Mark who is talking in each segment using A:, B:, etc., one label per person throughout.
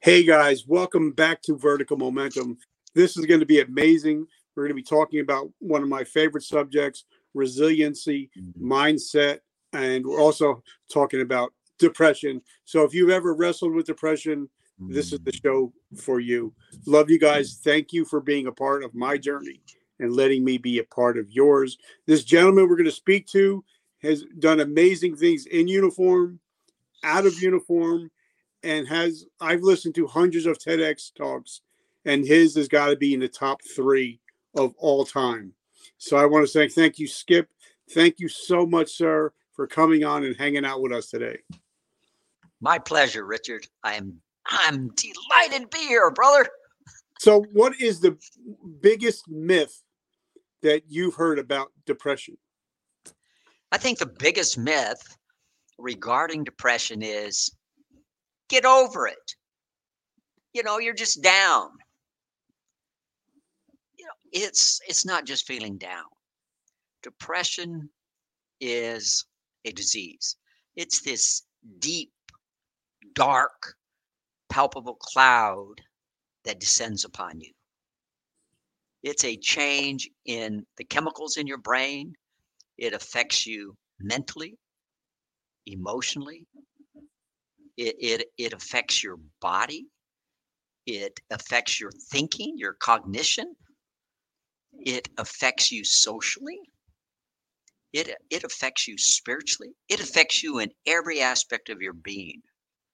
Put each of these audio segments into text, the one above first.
A: Hey guys, welcome back to Vertical Momentum. This is going to be amazing. We're going to be talking about one of my favorite subjects, resiliency, mindset, and we're also talking about depression. So if you've ever wrestled with depression, this is the show for you. Love you guys. Thank you for being a part of my journey and letting me be a part of yours. This gentleman we're going to speak to has done amazing things in uniform, out of uniform, and I've listened to hundreds of TEDx talks, and his has got to be in the top three of all time. So I want to say thank you, Skip. Thank you so much, sir, for coming on and hanging out with us today.
B: My pleasure, Richard. I'm delighted to be here, brother.
A: So what is the biggest myth that you've heard about depression?
B: I think the biggest myth regarding depression is get over it. You're just down. It's not just feeling down. Depression is a disease. It's this deep, dark, palpable cloud that descends upon you. It's a change in the chemicals in your brain. It affects you mentally, emotionally. It affects your body. It affects your thinking, your cognition. It affects you socially. It affects you spiritually. It affects you in every aspect of your being.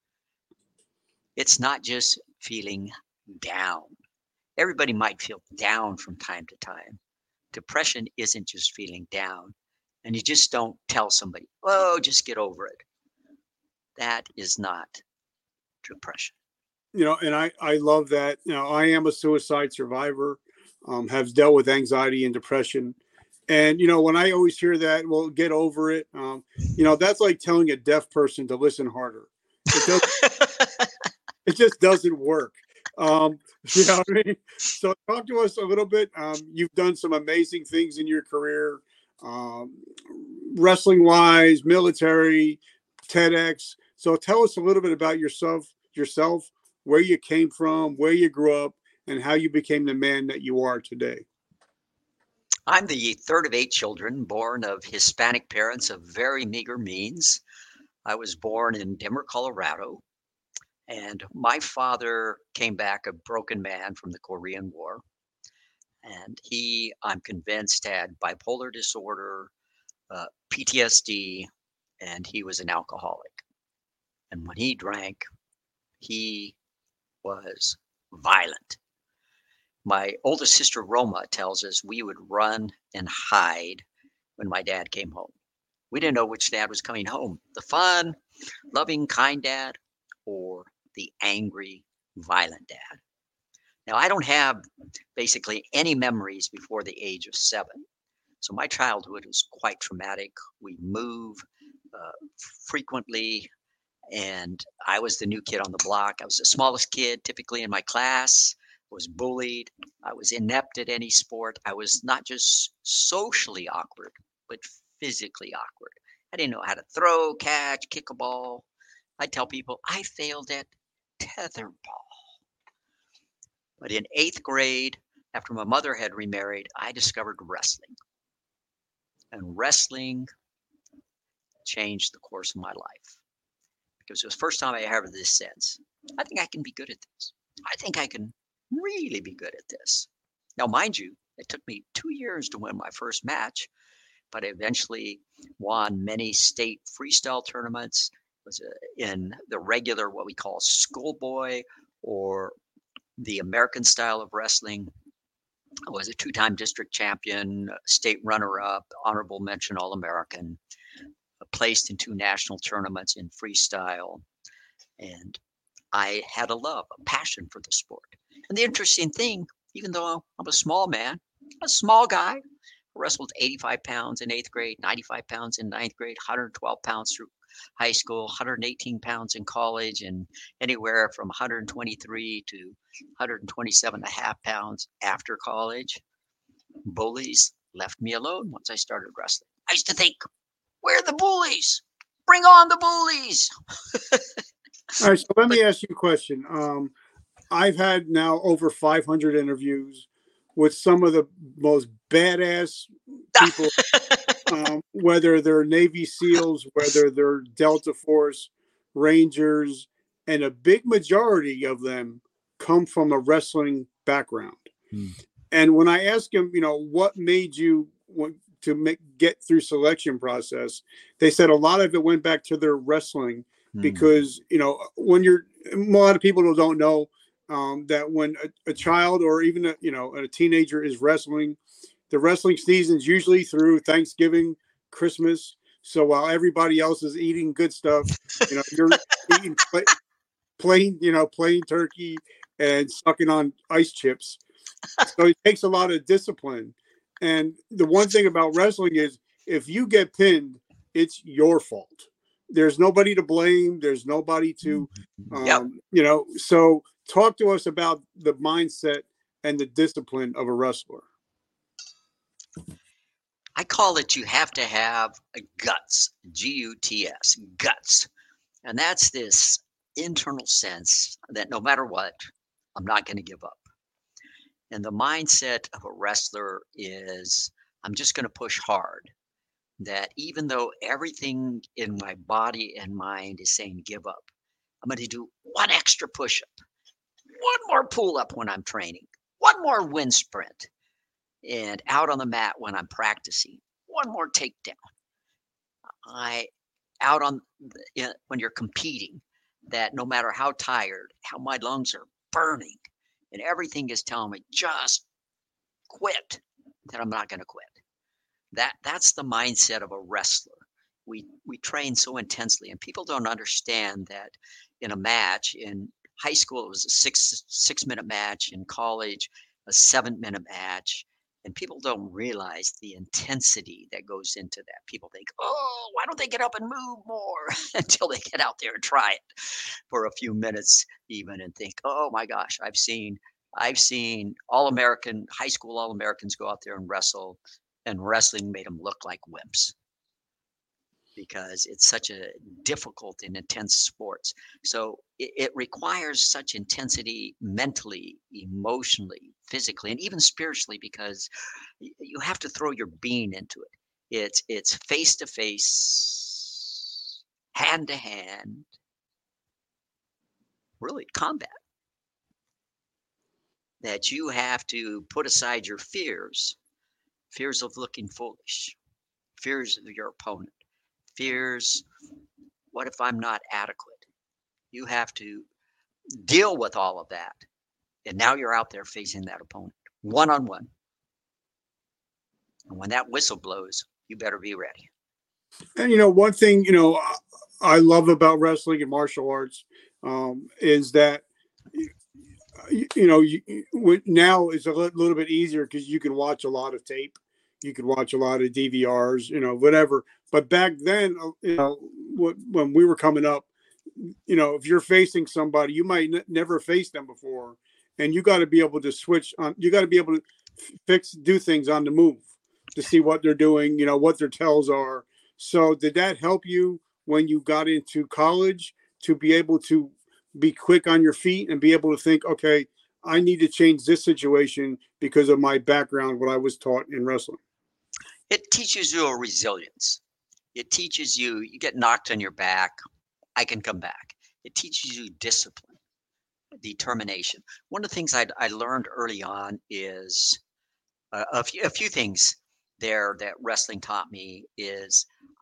B: It's not just feeling down. Everybody might feel down from time to time. Depression isn't just feeling down, and you just don't tell somebody, oh, just get over it. That is not depression.
A: And I love that. I am a suicide survivor, have dealt with anxiety and depression. And, when I always hear that, well, get over it, that's like telling a deaf person to listen harder. It just doesn't work. You know what I mean? So talk to us a little bit. You've done some amazing things in your career, wrestling wise, military, TEDx. So tell us a little bit about yourself, where you came from, where you grew up, and how you became the man that you are today.
B: I'm the third of 8 children born of Hispanic parents of very meager means. I was born in Denver, Colorado, and my father came back a broken man from the Korean War. And he, I'm convinced, had bipolar disorder, PTSD, and he was an alcoholic. And when he drank, he was violent. My oldest sister, Roma, tells us we would run and hide when my dad came home. We didn't know which dad was coming home, the fun, loving, kind dad, or the angry, violent dad. Now, I don't have basically any memories before the age of 7. So my childhood was quite traumatic. We moved frequently, and I was the new kid on the block. I was the smallest kid typically in my class. I was bullied. I was inept at any sport. I was not just socially awkward, but physically awkward. I didn't know how to throw, catch, kick a ball. I tell people I failed at tetherball. But in 8th grade, after my mother had remarried, I discovered wrestling. And wrestling changed the course of my life. Because it was the first time I ever had this sense. I think I can be good at this. I think I can really be good at this. Now, mind you, it took me 2 years to win my first match, but I eventually won many state freestyle tournaments. It was in the regular, what we call schoolboy, or the American style of wrestling. I was a 2-time district champion, state runner-up, honorable mention All-American, placed in 2 national tournaments in freestyle. And I had a passion for the sport. And the interesting thing, even though I'm a small man, a small guy, I wrestled 85 pounds in 8th grade, 95 pounds in 9th grade, 112 pounds through high school, 118 pounds in college, and anywhere from 123 to 127 and a half pounds after college. Bullies left me alone once I started wrestling. I used to think, where are the bullies? Bring on the bullies.
A: All right, so let
B: But
A: me ask you a question. I've had now over 500 interviews with some of the most badass people, whether they're Navy SEALs, whether they're Delta Force, Rangers, and a big majority of them come from a wrestling background.
C: Mm.
A: And when I ask them, what made you want to get through selection process, they said a lot of it went back to their wrestling because, when a lot of people don't know that when a child or even a teenager is wrestling, the wrestling season's usually through Thanksgiving, Christmas. So while everybody else is eating good stuff, you're eating plain turkey and sucking on ice chips. So it takes a lot of discipline. And the one thing about wrestling is if you get pinned, it's your fault. There's nobody to blame. There's nobody to,
B: yep,
A: so talk to us about the mindset and the discipline of a wrestler.
B: I call it you have to have a guts, Guts, guts. And that's this internal sense that no matter what, I'm not going to give up. And the mindset of a wrestler is I'm just going to push hard. That even though everything in my body and mind is saying give up, I'm going to do one extra push up, one more pull up when I'm training, one more wind sprint, and out on the mat when I'm practicing, one more takedown. Out on when you're competing, that no matter how tired, how my lungs are burning, and everything is telling me just quit, that I'm not going to quit. That's the mindset of a wrestler. We train so intensely, and people don't understand that in a match in high school it was a six-minute match, in college a 7-minute match, and people don't realize the intensity that goes into that. People think, oh, why don't they get up and move more until they get out there and try it for a few minutes even and think, oh my gosh, I've seen All-American, high school All-Americans go out there and wrestle, and wrestling made them look like wimps because it's such a difficult and intense sport. So it requires such intensity mentally, emotionally, physically, and even spiritually, because you have to throw your being into it. It's face to face, hand to hand, really combat. That you have to put aside your fears of looking foolish, fears of your opponent, fears, what if I'm not adequate? You have to deal with all of that. And now you're out there facing that opponent one-on-one. And when that whistle blows, you better be ready.
A: And, one thing, I love about wrestling and martial arts is that, now it's a little bit easier because you can watch a lot of tape. You could watch a lot of DVRs, whatever. But back then, when we were coming up, if you're facing somebody, you might never face them before. And you got to be able to switch on. You got to be able to do things on the move to see what they're doing, what their tells are. So did that help you when you got into college to be able to be quick on your feet and be able to think, okay, I need to change this situation because of my background, what I was taught in wrestling?
B: It teaches you a resilience. It teaches you get knocked on your back, I can come back. It teaches you discipline, determination. One of the things I learned early on is a few things there that wrestling taught me is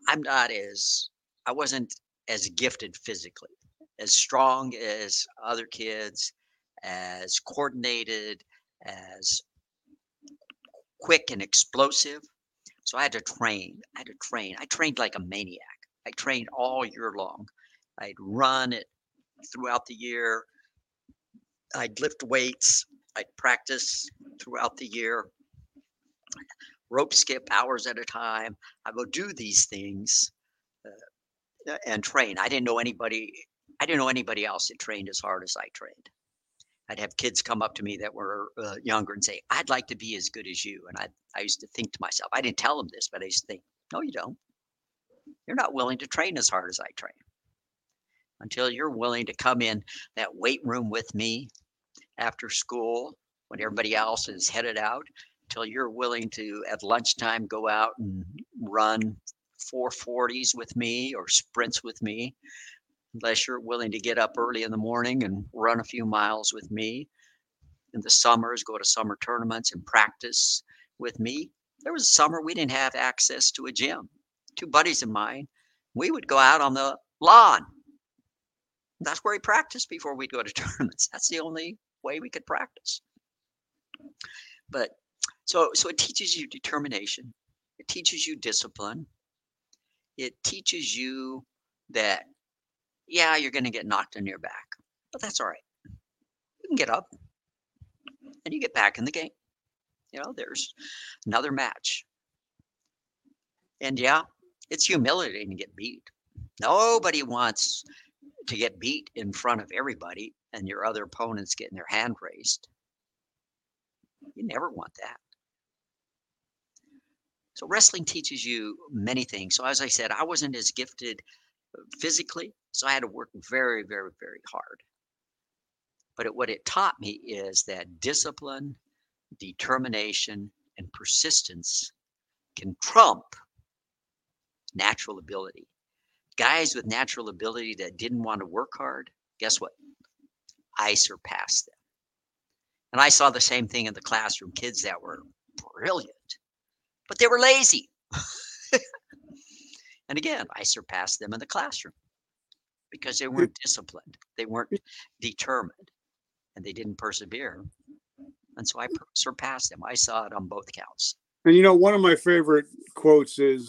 B: I wasn't as gifted physically, as strong as other kids, as coordinated, as quick and explosive. So I had to train. I trained like a maniac. I trained all year long. I'd run it throughout the year. I'd lift weights. I'd practice throughout the year. Rope skip hours at a time. I would do these things and train. I didn't know anybody else that trained as hard as I trained. I'd have kids come up to me that were younger and say, "I'd like to be as good as you." And I used to think to myself, I didn't tell them this, but I used to think, no, you don't. You're not willing to train as hard as I train. until you're willing to come in that weight room with me after school when everybody else is headed out, until you're willing to, at lunchtime, go out and run 440s with me or sprints with me, unless you're willing to get up early in the morning and run a few miles with me. In the summers, go to summer tournaments and practice with me. There was a summer we didn't have access to a gym. Two buddies of mine, we would go out on the lawn. That's where we practiced before we'd go to tournaments. That's the only way we could practice. But so it teaches you determination. It teaches you discipline. It teaches you that, yeah, you're going to get knocked on your back, but that's all right. You can get up and you get back in the game. You know, there's another match. And yeah, it's humiliating to get beat. Nobody wants to get beat in front of everybody and your other opponents getting their hand raised. You never want that. So wrestling teaches you many things. So as I said, I wasn't as gifted physically, so I had to work very, very, very hard. But what it taught me is that discipline, determination, and persistence can trump natural ability. Guys with natural ability that didn't want to work hard, guess what? I surpassed them. And I saw the same thing in the classroom, kids that were brilliant, but they were lazy. And again, I surpassed them in the classroom because they weren't disciplined. They weren't determined, and they didn't persevere. And so I surpassed them. I saw it on both counts.
A: And you know, one of my favorite quotes is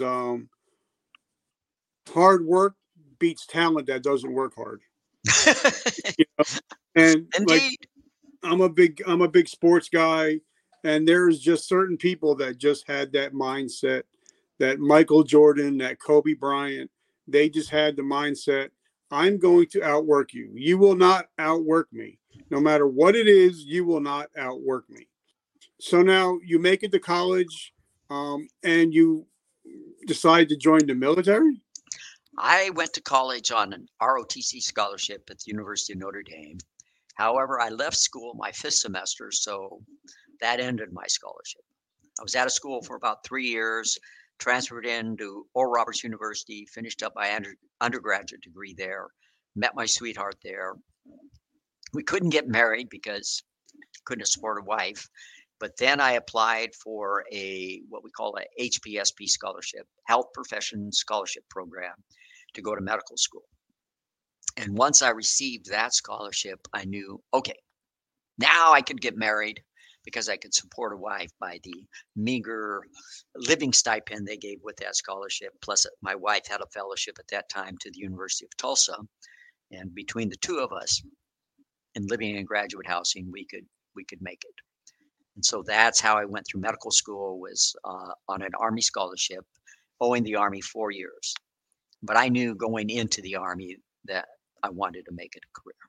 A: hard work beats talent that doesn't work hard. You know? And
B: Indeed.
A: Like, I'm a big sports guy, and there's just certain people that just had that mindset, that Michael Jordan, that Kobe Bryant, they just had the mindset, I'm going to outwork you. You will not outwork me. No matter what it is, you will not outwork me. So now you make it to college, and you decide to join the military?
B: I went to college on an ROTC scholarship at the University of Notre Dame. However, I left school my fifth semester, so that ended my scholarship. I was out of school for about 3 years, transferred into Oral Roberts University, finished up my undergraduate degree there, met my sweetheart there. We couldn't get married because couldn't support a wife. But then I applied for what we call a HPSP scholarship, Health Profession Scholarship Program, to go to medical school. And once I received that scholarship, I knew, okay, now I could get married because I could support a wife by the meager living stipend they gave with that scholarship. Plus, my wife had a fellowship at that time to the University of Tulsa. And between the two of us and living in graduate housing, we could make it. And so that's how I went through medical school, was on an Army scholarship, owing the Army 4 years. But I knew going into the Army that I wanted to make it a career.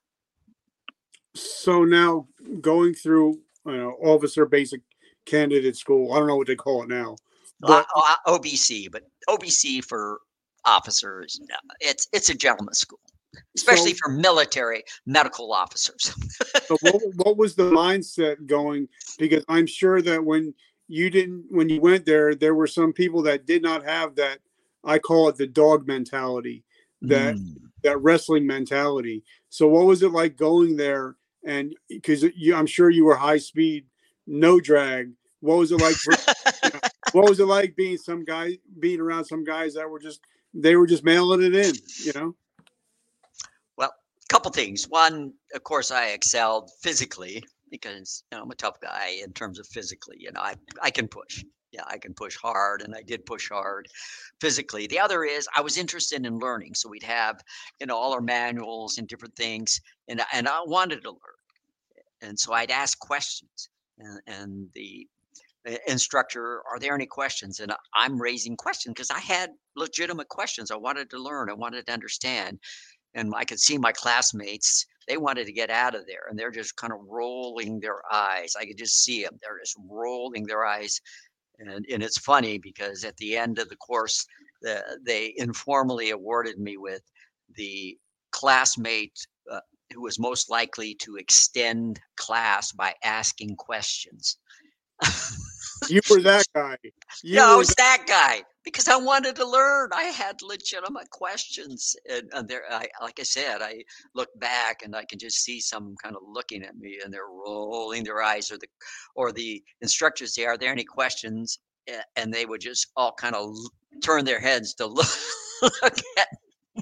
A: So now going through officer basic candidate school, I don't know what they call it now. But
B: OBC, but OBC for officers, no, it's a gentleman's school, especially for military medical officers.
A: So what was the mindset going? Because I'm sure that when you went there were some people that did not have that, I call it the dog mentality, that wrestling mentality. So what was it like going there? And because I'm sure you were high speed, no drag. What was it like? What was it like being around some guys that were just mailing it in?
B: Well, a couple things. One, of course, I excelled physically because I'm a tough guy in terms of physically. I can push. Yeah, I can push hard, and I did push hard physically. The other is I was interested in learning, so we'd have all our manuals and different things, and I wanted to learn, and so I'd ask questions, and the instructor, are there any questions? And I'm raising questions because I had legitimate questions. I wanted to learn. I wanted to understand. And I could see my classmates, they wanted to get out of there, and they're just kind of rolling their eyes. I could just see them. They're just rolling their eyes. And it's funny because at the end of the course, they informally awarded me with the classmate who was most likely to extend class by asking questions.
A: You were that guy.
B: Yeah, I was that guy because I wanted to learn. I had legitimate questions, and there, like I said, I look back and I can just see some kind of looking at me, and they're rolling their eyes, or the instructors say, "Are there any questions?" And they would just all kind of turn their heads to look at me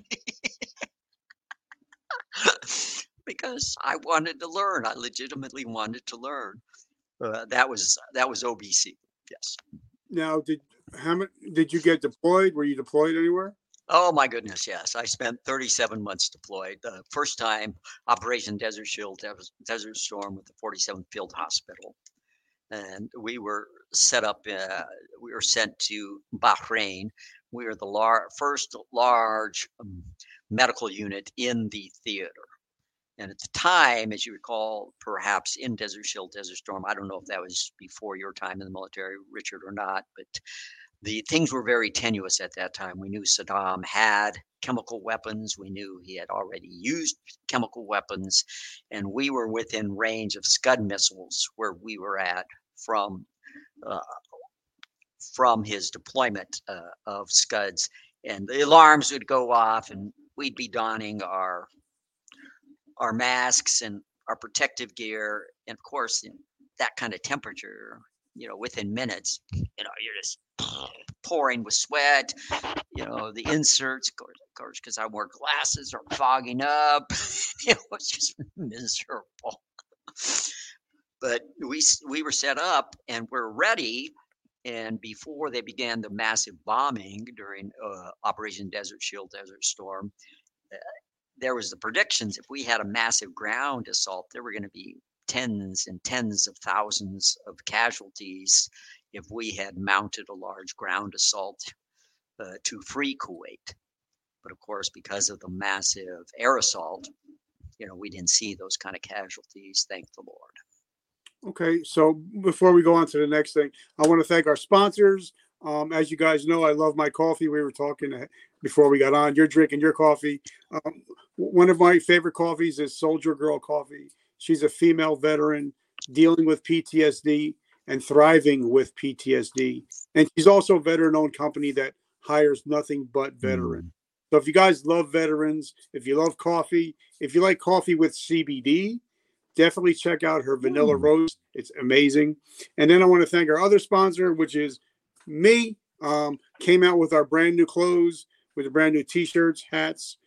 B: because I wanted to learn. I legitimately wanted to learn. That was OBC. Yes.
A: Now, did you get deployed? Were you deployed anywhere?
B: Oh my goodness, yes. I spent 37 months deployed. The first time, Operation Desert Shield, Desert Storm with the 47th Field Hospital. And we were set up, we were sent to Bahrain. We were the first large medical unit in the theater. And at the time, as you recall, perhaps in Desert Shield, Desert Storm, I don't know if that was before your time in the military, Richard, or not, but the things were very tenuous at that time. We knew Saddam had chemical weapons. We knew he had already used chemical weapons, and we were within range of Scud missiles where we were at from his deployment of Scuds. And the alarms would go off, and we'd be donning our masks and our protective gear. And of course, in that kind of temperature, within minutes, you're just pouring with sweat. The inserts, of course, because I wore glasses, are fogging up. It was just miserable. But we were set up and we're ready. And before they began the massive bombing during Operation Desert Shield, Desert Storm, there was the predictions. If we had a massive ground assault, there were going to be tens and tens of thousands of casualties if we had mounted a large ground assault to free Kuwait. But of course, because of the massive air assault, we didn't see those kind of casualties, thank the Lord.
A: Okay, so before we go on to the next thing, I want to thank our sponsors. As you guys know, I love my coffee. We were talking before we got on. You're drinking your coffee. One of my favorite coffees is Soldier Girl Coffee. She's a female veteran dealing with PTSD and thriving with PTSD. And she's also a veteran-owned company that hires nothing but veterans. So if you guys love veterans, if you love coffee, if you like coffee with CBD, definitely check out her vanilla roast. It's amazing. And then I want to thank our other sponsor, which is me. Came out with our brand new clothes, with the brand new t-shirts, hats.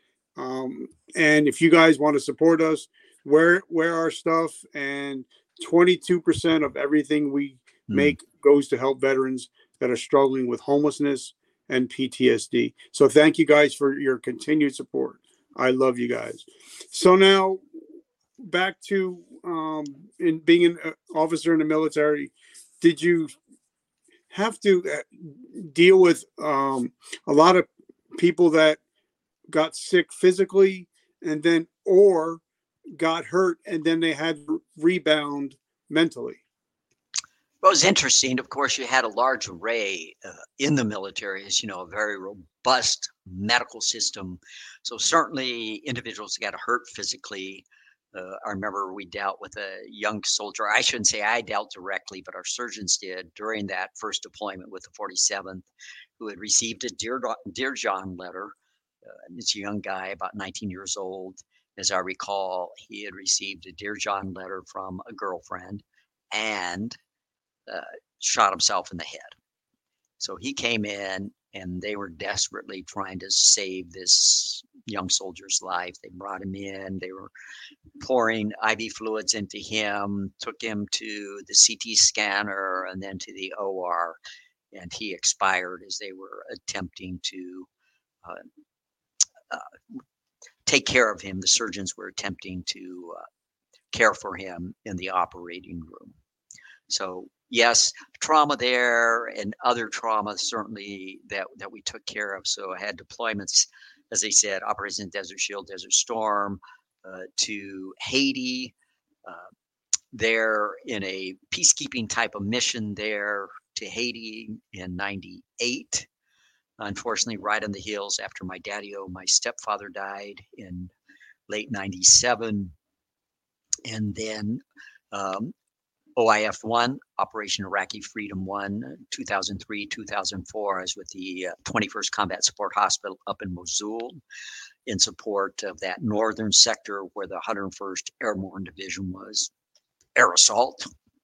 A: And if you guys want to support us, wear our stuff. And 22% of everything we make goes to help veterans that are struggling with homelessness and PTSD. So thank you guys for your continued support. I love you guys. So now back to in being an officer in the military, did you have to deal with a lot of people that got sick physically and then or got hurt and then they had rebound mentally?
B: Well, it was interesting. Of course, you had a large array in the military, as you know, a very robust medical system. So certainly individuals got hurt physically. I remember we dealt with a young soldier. I shouldn't say I dealt directly, but our surgeons did during that first deployment with the 47th, who had received a Dear John letter. It's a young guy, about 19 years old. As I recall, he had received a Dear John letter from a girlfriend and shot himself in the head. So he came in and they were desperately trying to save this young soldier's life. They brought him in. They were pouring IV fluids into him, took him to the CT scanner and then to the OR. And he expired as they were attempting to take care of him. The surgeons were attempting to care for him in the operating room. So yes, trauma there and other trauma certainly that we took care of. So I had deployments, as I said, Operation Desert Shield, Desert Storm, to Haiti, there in a peacekeeping type of mission there to Haiti in 98. Unfortunately, right on the heels after my stepfather died in late 97. And then OIF 1, Operation Iraqi Freedom 1, 2003, 2004. I was with the 21st Combat Support Hospital up in Mosul in support of that northern sector where the 101st Airborne Division was, air assault.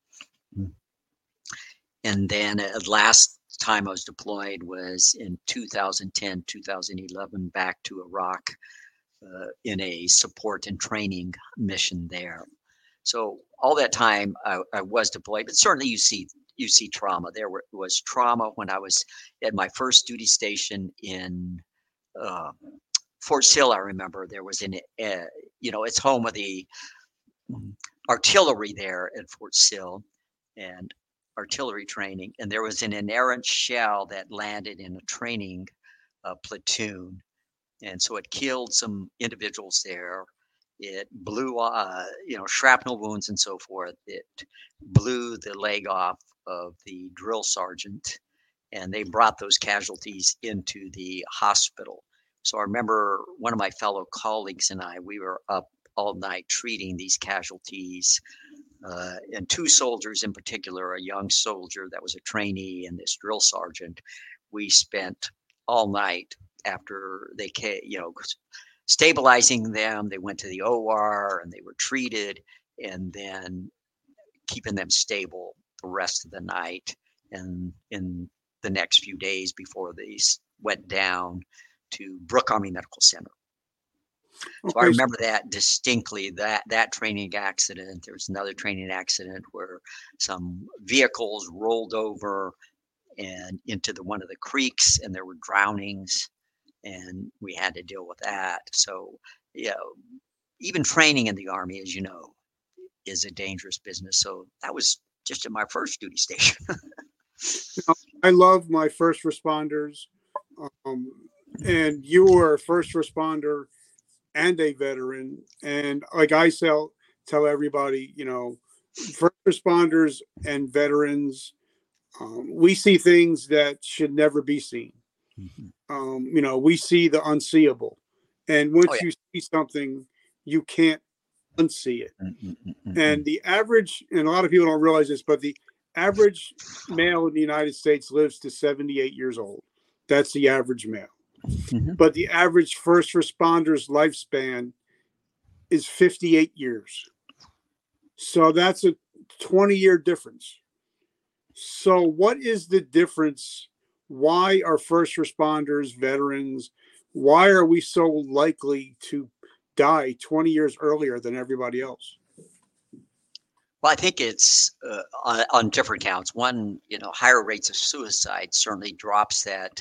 B: And then last time I was deployed was in 2010, 2011, back to Iraq in a support and training mission there. So all that time I was deployed, but certainly you see trauma. There was trauma when I was at my first duty station in Fort Sill. I remember there was it's home of the artillery there at Fort Sill and artillery training. And there was an inerrant shell that landed in a training platoon. And so it killed some individuals there. It blew, shrapnel wounds and so forth. It blew the leg off of the drill sergeant, and they brought those casualties into the hospital. So I remember one of my fellow colleagues and I, we were up all night treating these casualties. And two soldiers in particular, a young soldier that was a trainee and this drill sergeant, we spent all night after they came, stabilizing them. They went to the OR and they were treated, and then keeping them stable the rest of the night and in the next few days before they went down to Brooke Army Medical Center. So I remember that distinctly, that training accident. There was another training accident where some vehicles rolled over and into one of the creeks, and there were drownings, and we had to deal with that. So, even training in the Army, as you know, is a dangerous business. So that was just at my first duty station.
A: I love my first responders, and you were a first responder and a veteran. And like I tell everybody, first responders and veterans, we see things that should never be seen. Mm-hmm. We see the unseeable. And once you see something, you can't unsee it. Mm-hmm. And the average, and a lot of people don't realize this, but the average male in the United States lives to 78 years old. That's the average male. Mm-hmm. But the average first responder's lifespan is 58 years. So that's a 20-year difference. So what is the difference? Why are first responders, veterans, why are we so likely to die 20 years earlier than everybody else?
B: Well, I think it's on different counts. One, higher rates of suicide certainly drops that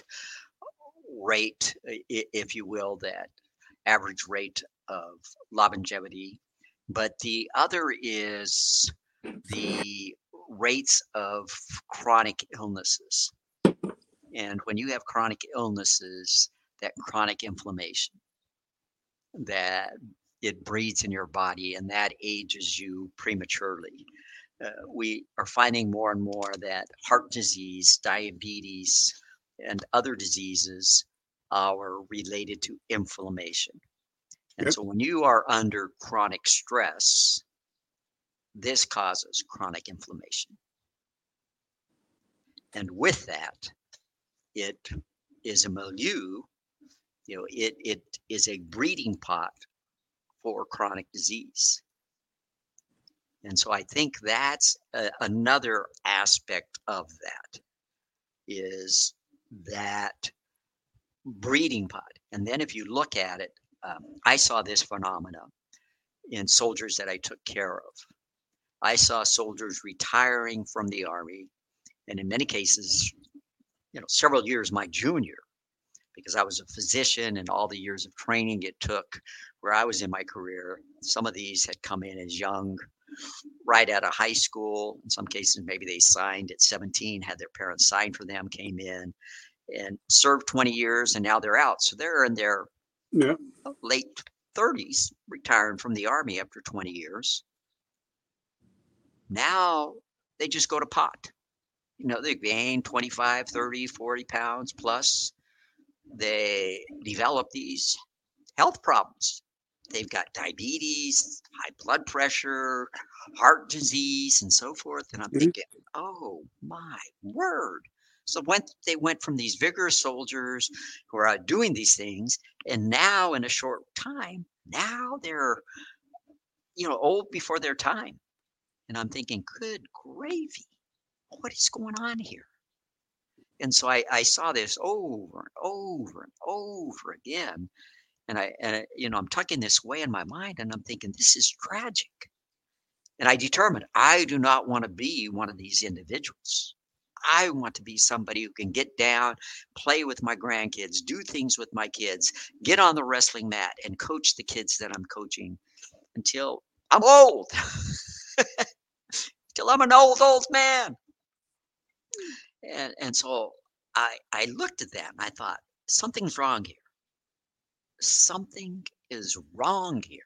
B: rate, if you will, that average rate of longevity. But the other is the rates of chronic illnesses. And when you have chronic illnesses, that chronic inflammation, that it breeds in your body and that ages you prematurely. We are finding more and more that heart disease, diabetes, and other diseases are related to inflammation. And so when you are under chronic stress, this causes chronic inflammation. And with that, it is a milieu, it is a breeding pot for chronic disease. And so I think that's another aspect of that, is that breeding pot. And then if you look at it, I saw this phenomena in soldiers that I took care of. I saw soldiers retiring from the Army, and in many cases, several years my junior, because I was a physician and all the years of training it took where I was in my career. Some of these had come in as young, right out of high school. In some cases, maybe they signed at 17, had their parents sign for them, came in and served 20 years, and now they're out. So they're in their late 30s, retiring from the Army after 20 years. Now they just go to pot. They gain 25, 30, 40 pounds plus. They develop these health problems. they've got diabetes, high blood pressure, heart disease, and so forth. And I'm
A: Mhm.
B: thinking, oh my word. So when they went from these vigorous soldiers who are out doing these things, and now in a short time, now they're, old before their time. And I'm thinking, good gravy, what is going on here? And so I saw this over and over and over again. I'm tucking this away in my mind and I'm thinking, this is tragic. And I determined I do not want to be one of these individuals. I want to be somebody who can get down, play with my grandkids, do things with my kids, get on the wrestling mat and coach the kids that I'm coaching until I'm old, till I'm an old man. And so I looked at that and I thought, something's wrong here. Something is wrong here.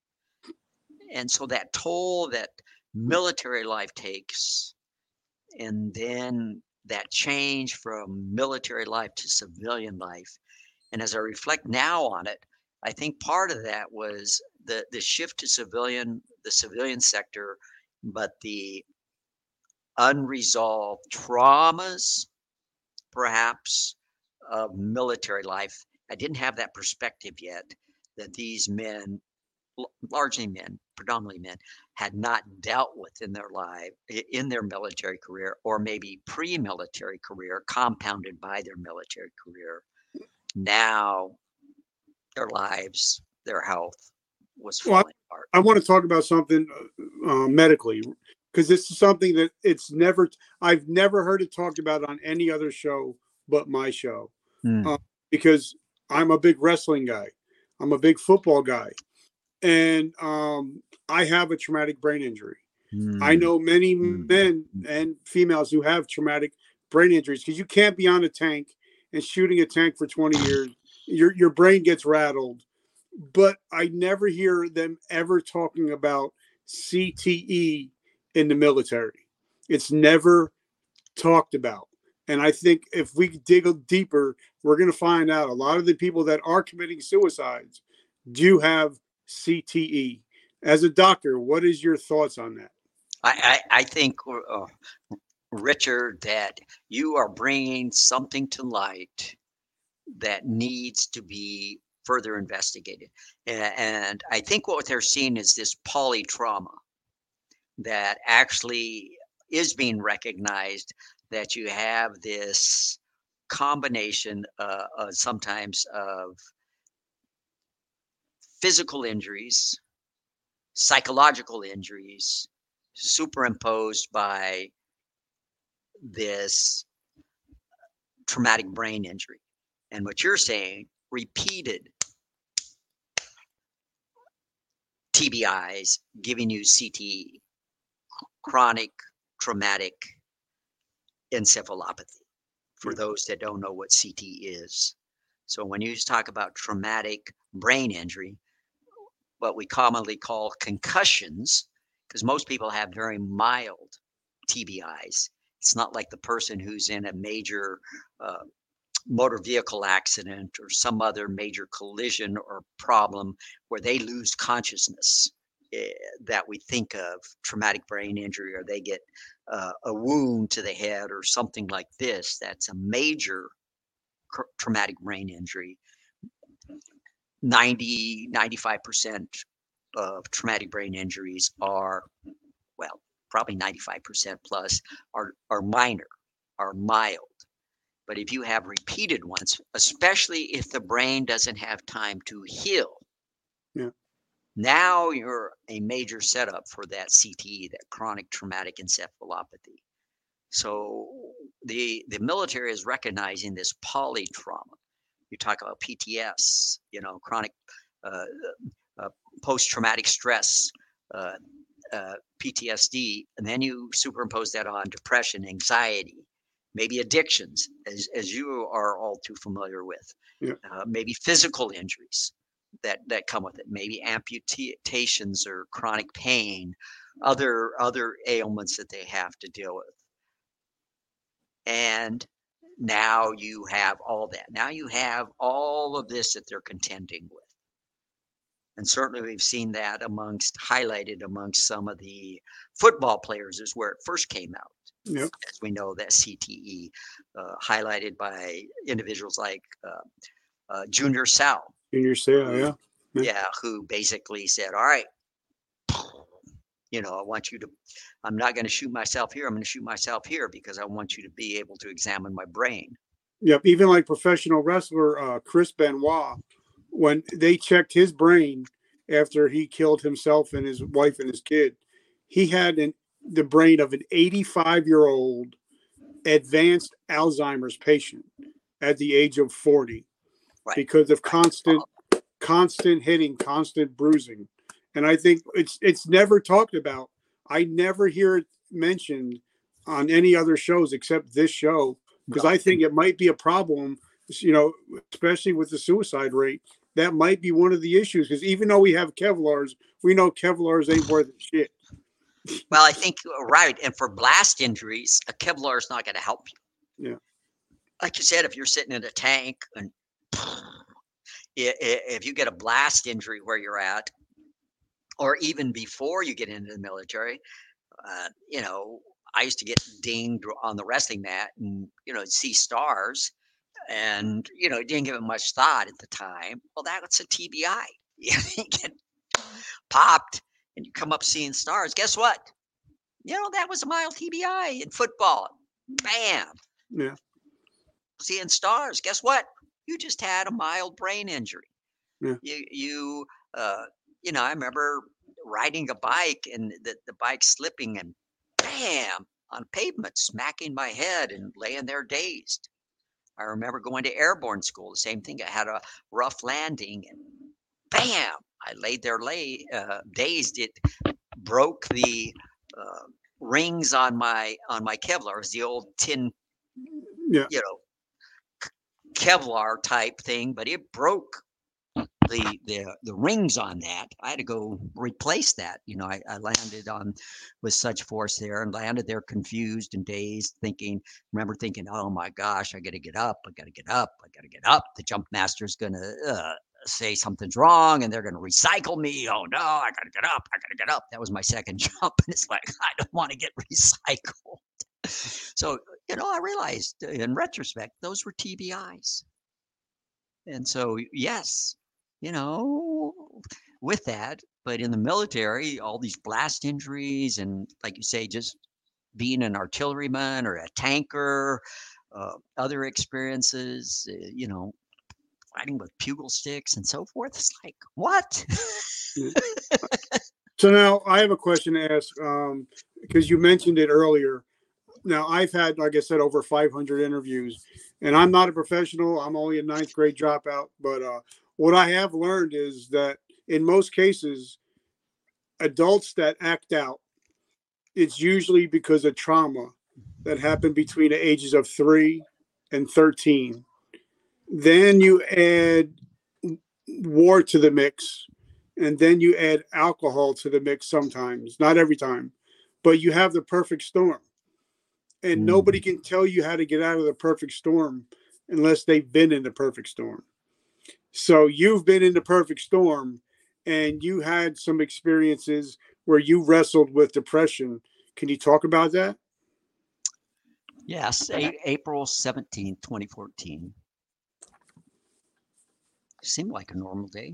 B: And so that toll that military life takes, and then that change from military life to civilian life. And as I reflect now on it, I think part of that was the shift to the civilian sector, but the unresolved traumas, perhaps, of military life. I didn't have that perspective yet that these men, largely men, predominantly men, had not dealt with in their life, in their military career, or maybe pre-military career, compounded by their military career. Now, their lives, their health was
A: Well,
B: falling apart.
A: I want to talk about something medically because this is something that I've never heard it talked about on any other show but my show.
B: Mm,
A: Uh, because I'm a big wrestling guy, I'm a big football guy, and I have a traumatic brain injury. I
B: mm,
A: know many
B: mm,
A: men and females who have traumatic brain injuries because you can't be on a tank and shooting a tank for 20 years. Your brain gets rattled. But I never hear them ever talking about CTE in the military. It's never talked about. And I think if we dig deeper, we're going to find out a lot of the people that are committing suicides do have CTE. As a doctor, what is your thoughts on that?
B: I think, Richard, that you are bringing something to light that needs to be further investigated. And I think what they're seeing is this polytrauma that actually is being recognized, that you have this combination sometimes of physical injuries, psychological injuries, superimposed by this traumatic brain injury. And what you're saying, repeated TBIs giving you CTE, chronic traumatic encephalopathy, for
A: Yeah.
B: those that don't know what CTE is. So when you talk about traumatic brain injury, what we commonly call concussions, because most people have very mild TBIs. It's not like the person who's in a major uh, motor vehicle accident or some other major collision or problem where they lose consciousness, that we think of traumatic brain injury, or they get a wound to the head or something like this. That's a major traumatic brain injury. 95% of traumatic brain injuries are, well, probably 95% plus are minor, are mild. But if you have repeated ones, especially if the brain doesn't have time to heal,
A: Yeah.
B: now you're a major setup for that CTE, that chronic traumatic encephalopathy. So the military is recognizing this polytrauma. You talk about PTS, chronic uh, uh, post-traumatic stress, uh, PTSD, and then you superimpose that on depression, anxiety, maybe addictions, as you are all too familiar with,
A: Yeah.
B: maybe physical injuries that come with it, maybe amputations or chronic pain, other ailments that they have to deal with. And now you have all that. Now you have all of this that they're contending with. And certainly we've seen that highlighted amongst some of the football players is where it first came out.
A: Yep.
B: As we know, that CTE, highlighted by individuals like Junior Seau.
A: Junior Seau, yeah.
B: Yeah, who basically said, all right, I want you to, I'm not going to shoot myself here. I'm going to shoot myself here because I want you to be able to examine my brain.
A: Yep. Even like professional wrestler Chris Benoit, when they checked his brain after he killed himself and his wife and his kid, he had the brain of an 85-year-old advanced Alzheimer's patient at the age of 40, right, because of constant hitting, constant bruising. And I think it's never talked about. I never hear it mentioned on any other shows except this show, because I think it might be a problem, especially with the suicide rate. That might be one of the issues, because even though we have Kevlars, we know Kevlars ain't worth shit.
B: Well, I think right. And for blast injuries, a Kevlar is not going to help you.
A: Yeah.
B: Like you said, if you're sitting in a tank and if you get a blast injury where you're at, or even before you get into the military, I used to get dinged on the wrestling mat and, see stars and, didn't give it much thought at the time. Well, that's a TBI. You get popped and you come up seeing stars. Guess what? That was a mild TBI in football. Bam.
A: Yeah.
B: Seeing stars. Guess what? You just had a mild brain injury.
A: Yeah.
B: I remember riding a bike and the bike slipping and bam on pavement, smacking my head and laying there dazed. I remember going to airborne school, the same thing. I had a rough landing and bam, I laid there dazed. It broke the rings on my Kevlar. It was the old tin, Kevlar type thing, but it broke the rings on that. I had to go replace that. I landed with such force there and landed there confused and dazed, remember thinking, oh my gosh, I got to get up. I got to get up. I got to get up. The jump master's going to say something's wrong and they're going to recycle me. Oh no, I got to get up. I got to get up. That was my second jump. And it's like, I don't want to get recycled. So, I realized in retrospect, those were TBIs. And so, yes, with that, but in the military, all these blast injuries and, like you say, just being an artilleryman or a tanker, other experiences, fighting with bugle sticks and so forth. It's like, what?
A: So now I have a question to ask, because you mentioned it earlier. Now, I've had, like I said, over 500 interviews, and I'm not a professional. I'm only a 9th grade dropout. But what I have learned is that in most cases, adults that act out, it's usually because of trauma that happened between the ages of 3 and 13. Then you add war to the mix, and then you add alcohol to the mix sometimes, not every time, but you have the perfect storm. And nobody can tell you how to get out of the perfect storm unless they've been in the perfect storm. So you've been in the perfect storm and you had some experiences where you wrestled with depression. Can you talk about that?
B: Yes. April 17th, 2014. Seemed like a normal day.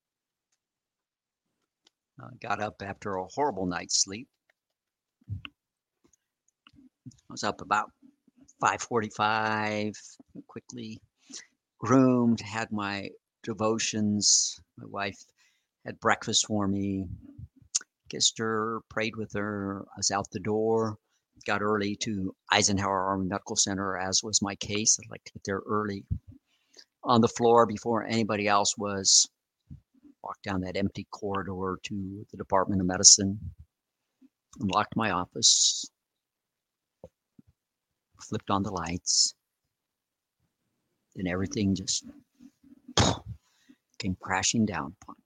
B: I got up after a horrible night's sleep. I was up about 5:45, quickly groomed, had my devotions. My wife had breakfast for me, kissed her, prayed with her. I was out the door, got early to Eisenhower Army Medical Center, as was my case. I'd like to get there early. On the floor before anybody else was, walked down that empty corridor to the Department of Medicine, unlocked my office, flipped on the lights, and everything just came crashing down upon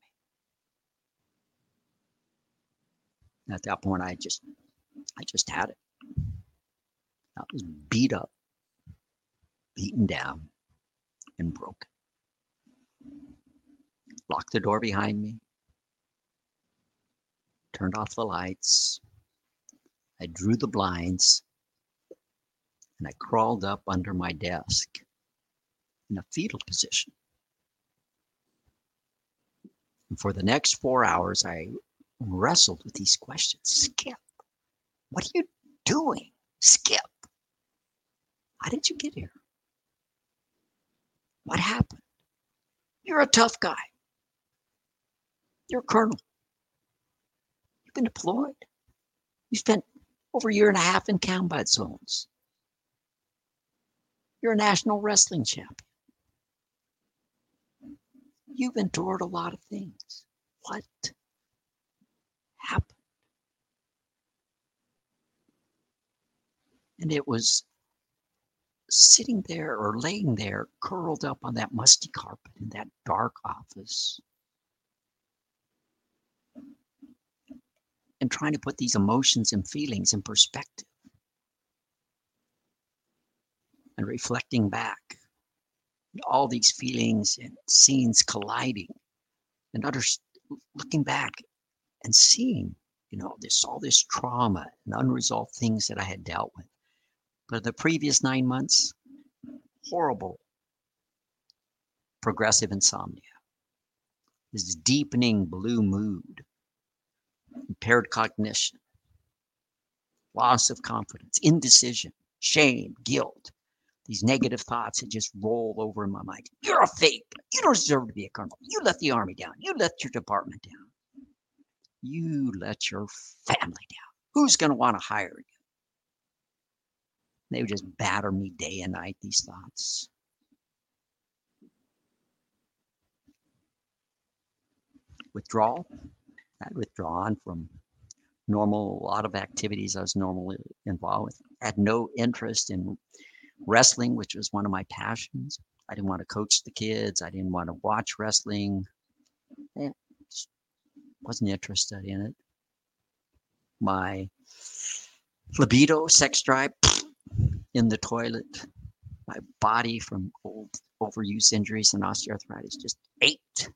B: me. At that point, I just had it. I was beat up, beaten down, and broken. Locked the door behind me, turned off the lights. I drew the blinds, and I crawled up under my desk in a fetal position. And for the next 4 hours, I wrestled with these questions. Skip, what are you doing? Skip, how did you get here? What happened? You're a tough guy. You're a colonel. You've been deployed. You spent over a year and a half in combat zones. You're a national wrestling champion. You've endured a lot of things. What happened? And it was sitting there or laying there, curled up on that musty carpet in that dark office, and trying to put these emotions and feelings in perspective, and reflecting back, all these feelings and scenes colliding, and looking back and seeing, all this trauma and unresolved things that I had dealt with. But the previous 9 months, horrible progressive insomnia, this deepening blue mood, impaired cognition, loss of confidence, indecision, shame, guilt. These negative thoughts that just roll over in my mind. You're a fake. You don't deserve to be a colonel. You let the Army down. You let your department down. You let your family down. Who's going to want to hire you? They would just batter me day and night, these thoughts. Withdrawal. I'd withdrawn from a lot of activities I was normally involved with. I had no interest in wrestling, which was one of my passions. I didn't want to coach the kids. I didn't want to watch wrestling. I just wasn't interested in it. My libido, sex drive, in the toilet. My body from old overuse injuries and osteoarthritis just ached.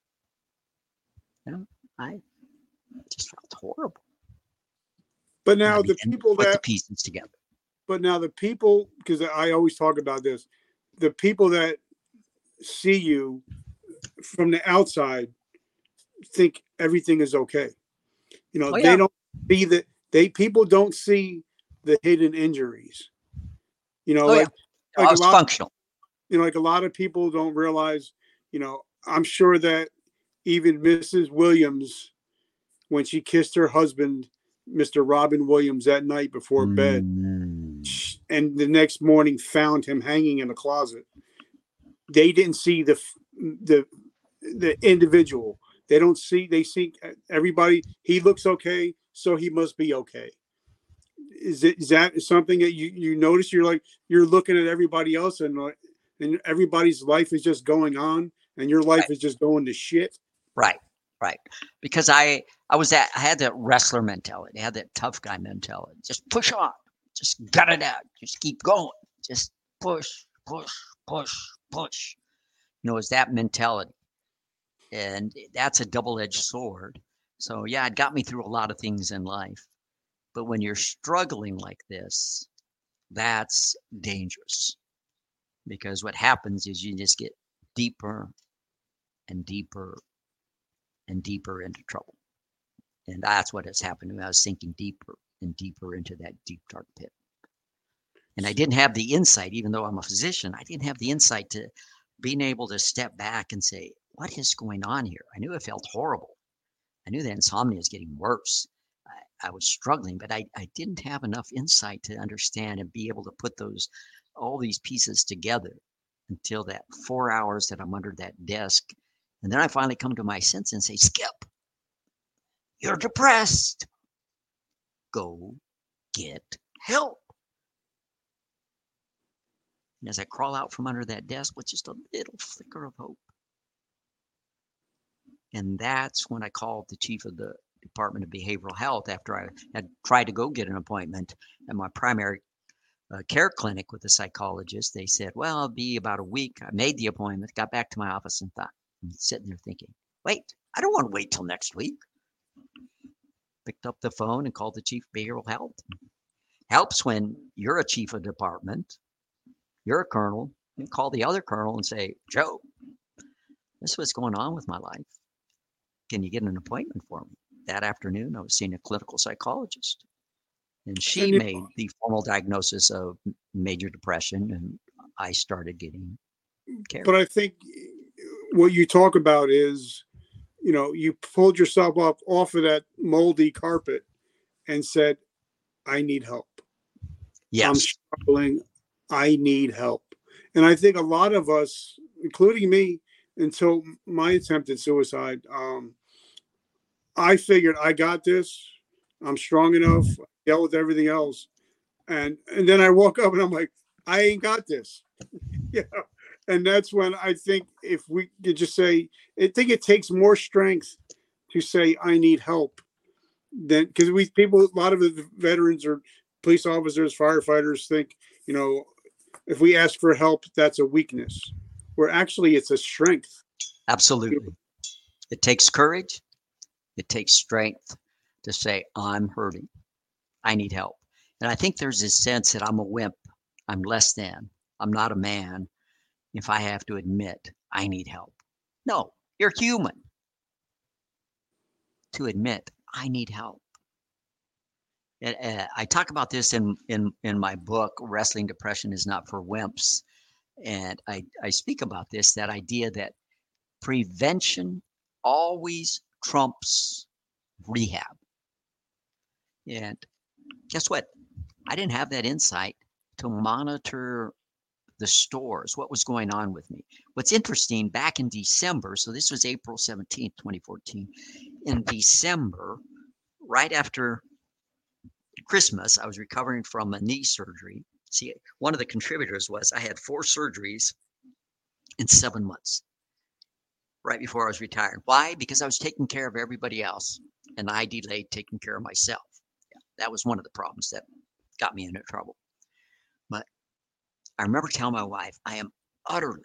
B: I just felt horrible.
A: But now the people
B: put the pieces together.
A: But now the people, because I always talk about this, the people that see you from the outside think everything is okay. They don't see that. People don't see the hidden injuries.
B: Like I was functional.
A: Like a lot of people don't realize. I'm sure that even Mrs. Williams, when she kissed her husband, Mr. Robin Williams, that night before bed, and the next morning found him hanging in a closet, they didn't see the individual. They see everybody. He looks okay, so he must be okay. Is that something that you notice? You're looking at everybody else, and everybody's life is just going on, and your life is just going to shit.
B: Right. Because I had that wrestler mentality. I had that tough guy mentality. Just push on. Just gut it out. Just keep going. Just push. It's that mentality. And that's a double-edged sword. So yeah, it got me through a lot of things in life. But when you're struggling like this, that's dangerous. Because what happens is you just get deeper and deeper and deeper into trouble. And that's what has happened to me. I was sinking deeper and deeper into that deep, dark pit. And I didn't have the insight, even though I'm a physician, I didn't have the insight to being able to step back and say, what is going on here? I knew it felt horrible. I knew that insomnia was getting worse. I was struggling, but I didn't have enough insight to understand and be able to put all these pieces together until that 4 hours that I'm under that desk. And then I finally come to my senses and say, Skip, you're depressed. Go get help. And as I crawl out from under that desk with just a little flicker of hope. And that's when I called the chief of the Department of Behavioral Health after I had tried to go get an appointment at my primary care clinic with a psychologist. They said, well, it'll be about a week. I made the appointment, got back to my office and thought, I'm sitting there thinking, wait, I don't want to wait till next week. picked up the phone and called the chief of behavioral health. Helps when you're a chief of department, you're a colonel, you call the other colonel and say, Joe, this is what's going on with my life. Can you get an appointment for me? That afternoon, I was seeing a clinical psychologist, and she made the formal diagnosis of major depression, and I started getting care.
A: But I think what you talk about is, you pulled yourself up off of that moldy carpet and said, I need help.
B: Yes.
A: I'm struggling. I need help. And I think a lot of us, including me, until my attempted suicide, I figured I got this. I'm strong enough. I dealt with everything else. And then I woke up and I'm like, I ain't got this. And that's when I think if we could just say, I think it takes more strength to say I need help than, because a lot of the veterans or police officers, firefighters think, if we ask for help, that's a weakness, where actually it's a strength.
B: Absolutely. It takes courage. It takes strength to say, I'm hurting. I need help. And I think there's this sense that I'm a wimp. I'm less than. I'm not a man if I have to admit I need help. No, you're human to admit I need help. And I talk about this in my book, Wrestling Depression is Not for Wimps. And I speak about this, that idea that prevention always trumps rehab. And guess what? I didn't have that insight to monitor the stores, what was going on with me. What's interesting, back in December, so this was April 17th, 2014, in December, right after Christmas, I was recovering from a knee surgery. See, one of the contributors was I had 4 surgeries in 7 months, right before I was retired. Why? Because I was taking care of everybody else, and I delayed taking care of myself. Yeah, that was one of the problems that got me into trouble. But I remember telling my wife, I am utterly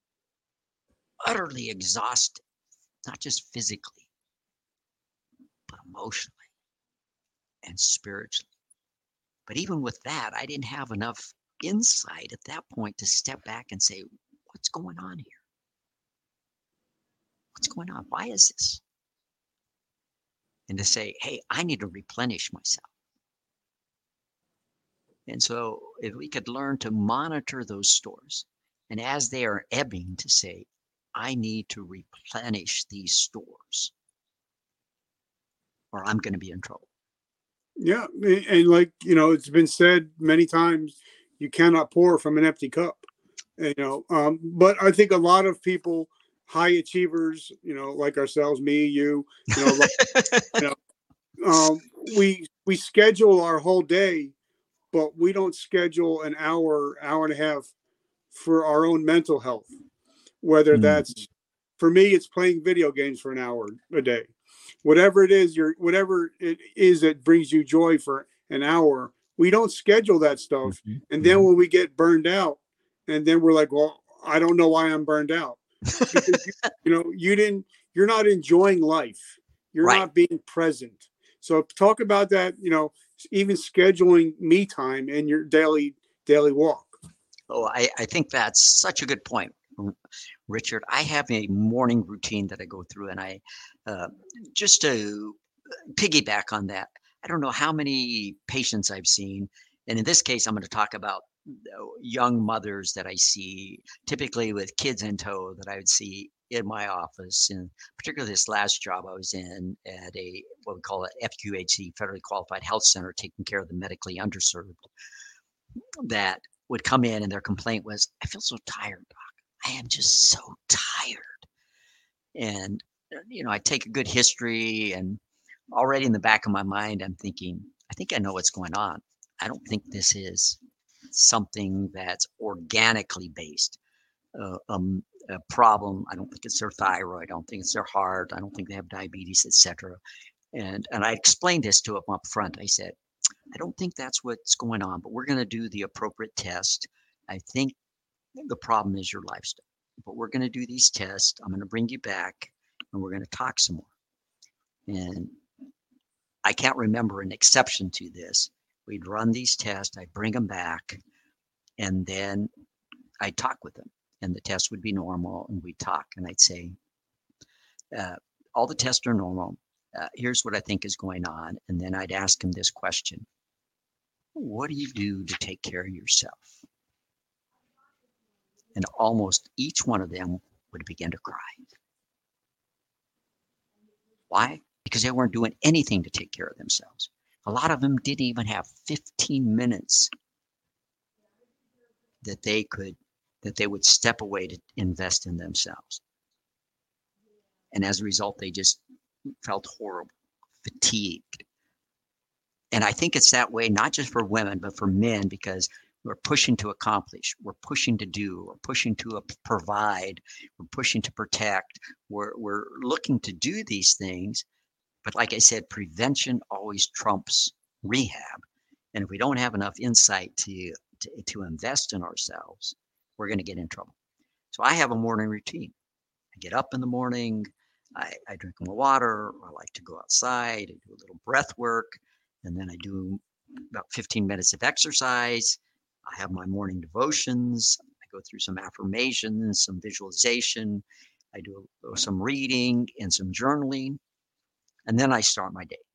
B: exhausted, not just physically, but emotionally and spiritually. But even with that, I didn't have enough insight at that point to step back and say, what's going on here? What's going on? Why is this? And to say, hey, I need to replenish myself. And so if we could learn to monitor those stores, and as they are ebbing, to say, I need to replenish these stores or I'm going to be in trouble.
A: Yeah. And like, it's been said many times, you cannot pour from an empty cup, but I think a lot of people, high achievers, like ourselves, me, you, we schedule our whole day, but we don't schedule an hour and a half for our own mental health. Whether that's, for me, it's playing video games for an hour a day. Whatever it is, that brings you joy for an hour, we don't schedule that stuff. And then when we get burned out, and then we're like, well, I don't know why I'm burned out. Because you're not enjoying life. You're not being present. So talk about that, even scheduling me time in your daily walk.
B: Oh, I think that's such a good point, Richard. I have a morning routine that I go through, and I just to piggyback on that, I don't know how many patients I've seen, and in this case, I'm going to talk about young mothers that I see, typically with kids in tow, that I would see in my office, and particularly this last job I was in at what we call a FQHC, Federally Qualified Health Center, taking care of the medically underserved, that would come in and their complaint was, I feel so tired, doc. I am just so tired. And, I take a good history, and already in the back of my mind, I'm thinking, I think I know what's going on. I don't think this is something that's organically based. A problem. I don't think it's their thyroid. I don't think it's their heart. I don't think they have diabetes, etc. And I explained this to them up front. I said, I don't think that's what's going on, but we're going to do the appropriate test. I think the problem is your lifestyle, but we're going to do these tests. I'm going to bring you back, and we're going to talk some more. And I can't remember an exception to this. We'd run these tests, I'd bring them back, and then I'd talk with them. And the test would be normal, and we'd talk, and I'd say, all the tests are normal. Here's what I think is going on. And then I'd ask them this question: what do you do to take care of yourself? And almost each one of them would begin to cry. Why? Because they weren't doing anything to take care of themselves. A lot of them didn't even have 15 minutes that they would step away to invest in themselves. And as a result, they just felt horrible, fatigued. And I think it's that way, not just for women, but for men, because we're pushing to accomplish, we're pushing to do, we're pushing to provide, we're pushing to protect, we're looking to do these things. But like I said, prevention always trumps rehab. And if we don't have enough insight to invest in ourselves, we're going to get in trouble. So I have a morning routine. I get up in the morning, I drink my water, I like to go outside, I do a little breath work, and then I do about 15 minutes of exercise. I have my morning devotions. I go through some affirmations, some visualization. I do some reading and some journaling. And then I start my day.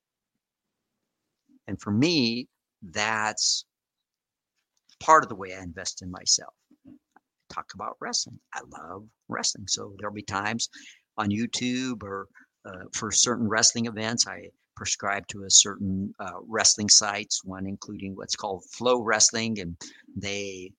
B: And for me, that's part of the way I invest in myself. Talk about wrestling. I love wrestling. So there'll be times on YouTube or for certain wrestling events, I prescribe to a certain wrestling sites, one including what's called Flow Wrestling, and they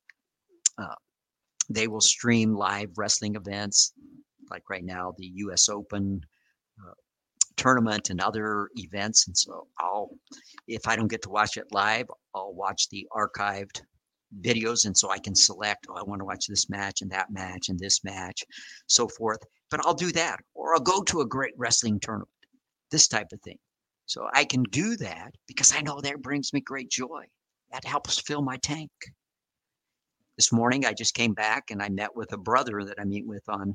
B: will stream live wrestling events, like right now the U.S. Open tournament and other events. And so if I don't get to watch it live, I'll watch the archived videos, and so I can select, I want to watch this match and that match and this match, so forth. But I'll do that, or I'll go to a great wrestling tournament, this type of thing. So I can do that because I know that brings me great joy. That helps fill my tank. This morning I just came back and I met with a brother that I meet with on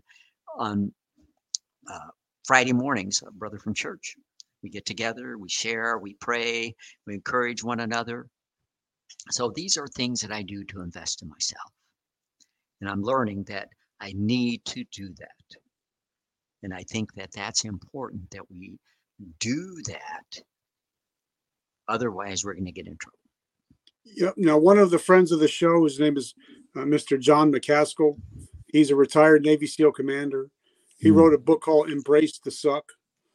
B: Friday mornings, a brother from church. We get together, we share, we pray, we encourage one another. So these are things that I do to invest in myself. And I'm learning that I need to do that. And I think that that's important that we do that. Otherwise, we're going to get in trouble.
A: Yep. Now, one of the friends of the show, his name is Mr. John McCaskill. He's a retired Navy SEAL commander. He wrote a book called Embrace the Suck.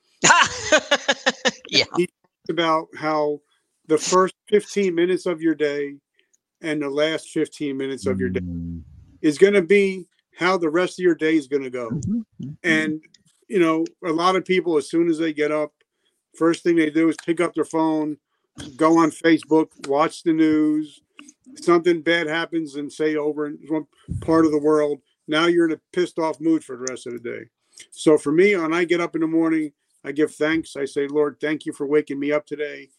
B: Yeah.
A: He talks about how the first 15 minutes of your day and the last 15 minutes of your day is going to be how the rest of your day is going to go. And, you know, a lot of people, as soon as they get up, first thing they do is pick up their phone, go on Facebook, watch the news. Something bad happens and say over in one part of the world, now you're in a pissed off mood for the rest of the day. So for me, when I get up in the morning, I give thanks. I say, Lord, thank you for waking me up today.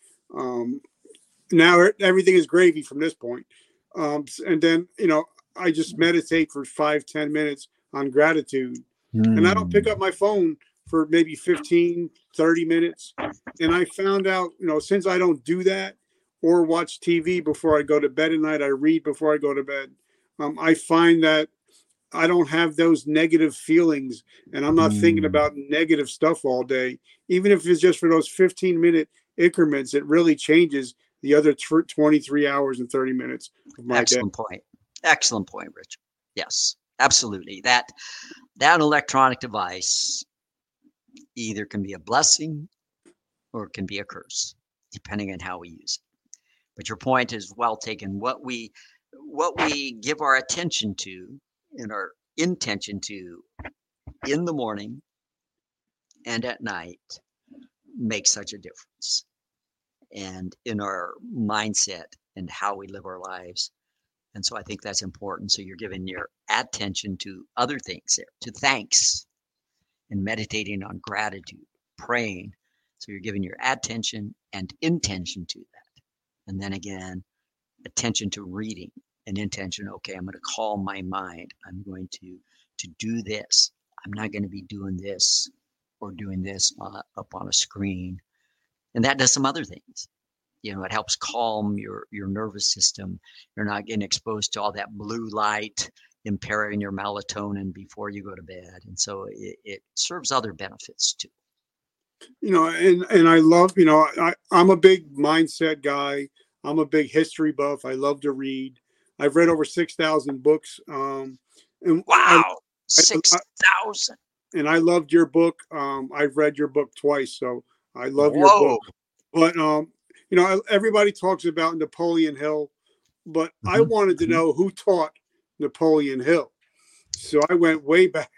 A: Now everything is gravy from this point. And then, you know, I just meditate for 5-10 minutes on gratitude. And I don't pick up my phone for maybe 15, 30 minutes. And I found out, you know, since I don't do that or watch TV before I go to bed at night, I read before I go to bed. I find that I don't have those negative feelings, and I'm not thinking about negative stuff all day. Even if it's just for those 15-minute increments, it really changes the other 23 hours and 30 minutes of my day.
B: Excellent point, Rich. Yes, absolutely. That electronic device either can be a blessing or it can be a curse, depending on how we use it. But your point is well taken. What we give our attention to and our intention to in the morning and at night makes such a difference. And in our mindset and how we live our lives. And so I think that's important. So you're giving your attention to other things there, to thanks and meditating on gratitude, praying. So you're giving your attention and intention to that. And then again, attention to reading and intention. Okay, I'm going to calm my mind. I'm going to do this. I'm not going to be doing this or doing this up on a screen. And that does some other things. It helps calm your nervous system. You're not getting exposed to all that blue light impairing your melatonin before you go to bed. And so it serves other benefits too.
A: And I love, I'm a big mindset guy. I'm a big history buff. I love to read. I've read over 6,000 books. And
B: wow, 6,000.
A: And I loved your book. I've read your book twice, so I love your book. But everybody talks about Napoleon Hill, but I wanted to know who taught Napoleon Hill. So I went way back.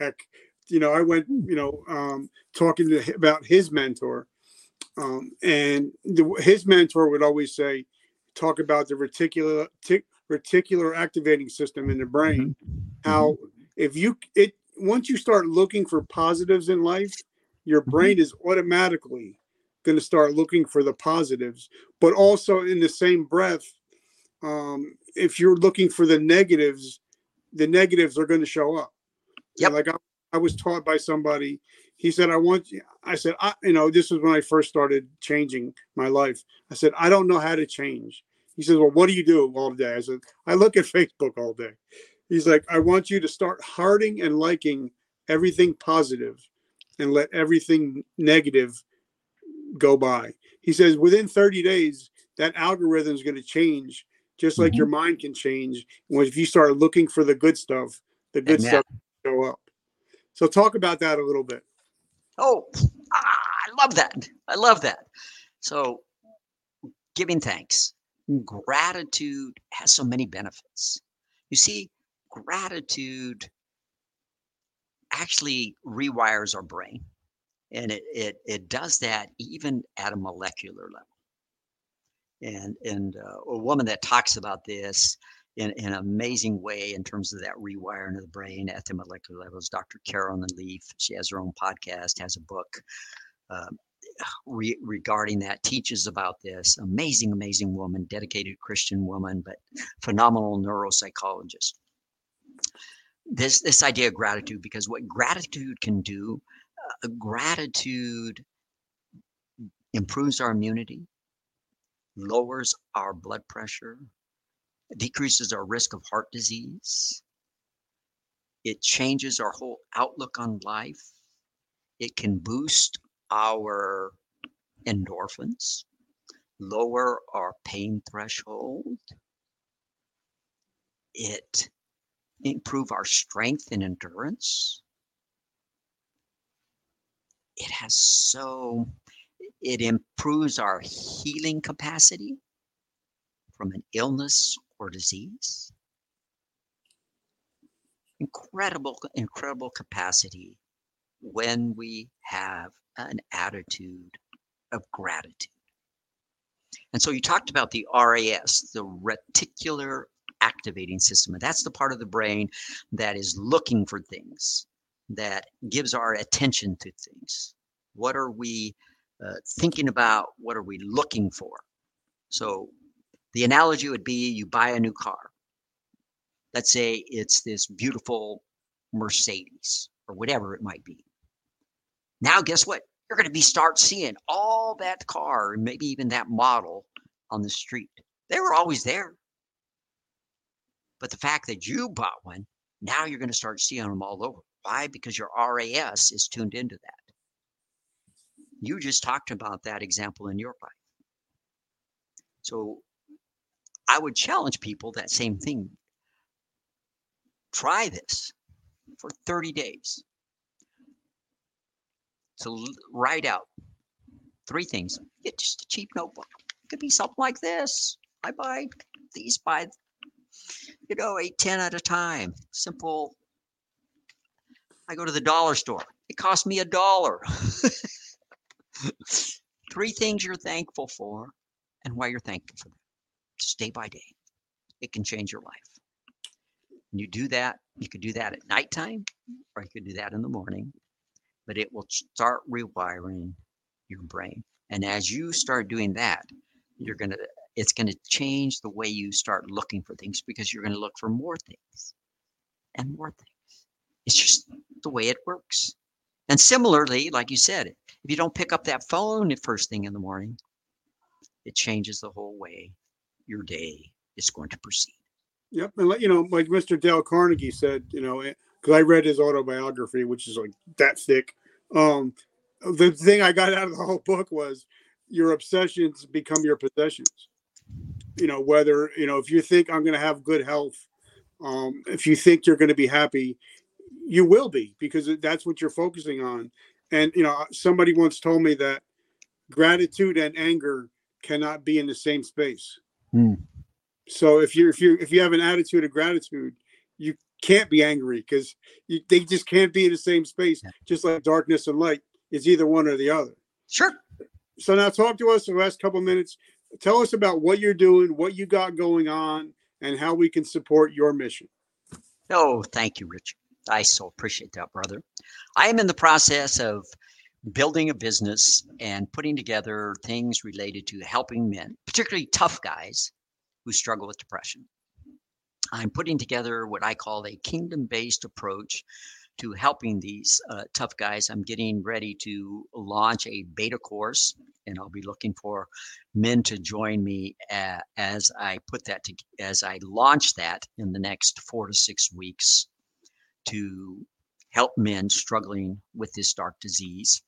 A: Talking about his mentor, and his mentor would always say, talk about the reticular activating system in the brain. How once you start looking for positives in life, your brain is automatically going to start looking for the positives. But also in the same breath, if you're looking for the negatives are going to show up.
B: Yep.
A: Like I was taught by somebody. He said, I said, this was when I first started changing my life. I said, I don't know how to change. He says, well, what do you do all day? I said, I look at Facebook all day. He's like, I want you to start hearting and liking everything positive and let everything negative go by. He says, within 30 days, that algorithm is going to change, just like your mind can change. If you start looking for the good stuff stuff will show up. So talk about that a little bit.
B: Oh, I love that. I love that. So giving thanks. Gratitude has so many benefits. You see, gratitude actually rewires our brain. And it does that even at a molecular level. And a woman that talks about this in an amazing way in terms of that rewiring of the brain at the molecular level is Dr. Carolyn Leaf. She has her own podcast, has a book regarding that, teaches about this. Amazing woman, dedicated Christian woman, but phenomenal neuropsychologist. This idea of gratitude, because what gratitude can do, gratitude improves our immunity, lowers our blood pressure, decreases our risk of heart disease. It changes our whole outlook on life. It can boost our endorphins, lower our pain threshold. It improves our strength and endurance. It improves our healing capacity from an illness or disease. Incredible capacity when we have an attitude of gratitude. And so you talked about the RAS, the reticular activating system. And that's the part of the brain that is looking for things, that gives our attention to things. What are we thinking about? What are we looking for? So the analogy would be you buy a new car. Let's say it's this beautiful Mercedes or whatever it might be. Now, guess what? You're going to start seeing all that car, maybe even that model on the street. They were always there. But the fact that you bought one, now you're going to start seeing them all over. Why? Because your RAS is tuned into that. You just talked about that example in your life. So I would challenge people that same thing. Try this for 30 days. So write out 3 things. Get just a cheap notebook. It could be something like this. I buy these by 8, 10 at a time. Simple. I go to the dollar store. It cost me $1. 3 things you're thankful for and why you're thankful for them. Just day by day. It can change your life. And you do that. You could do that at nighttime, or you could do that in the morning. But it will start rewiring your brain. And as you start doing that, it's going to change the way you start looking for things, because you're going to look for more things and more things. It's just the way it works. And similarly, like you said, If you don't pick up that phone the first thing in the morning, it changes the whole way your day is going to proceed.
A: Yep. And like Mr. Dale Carnegie said, because I read his autobiography, which is like that thick. The thing I got out of the whole book was your obsessions become your possessions. Whether, if you think I'm going to have good health, if you think you're going to be happy, you will be, because that's what you're focusing on. And, somebody once told me that gratitude and anger cannot be in the same space. So if you have an attitude of gratitude, you can't be angry, because they just can't be in the same space. Just like darkness and light, it's either one or the other.
B: Sure.
A: So now talk to us the last couple of minutes. Tell us about what you're doing, what you got going on, and how we can support your mission.
B: Oh, thank you, Rich. I so appreciate that, brother. I am in the process of building a business and putting together things related to helping men, particularly tough guys who struggle with depression. I'm putting together what I call a kingdom-based approach to helping these tough guys. I'm getting ready to launch a beta course, and I'll be looking for men to join me as I launch that in the next 4 to 6 weeks to help men struggling with this dark disease.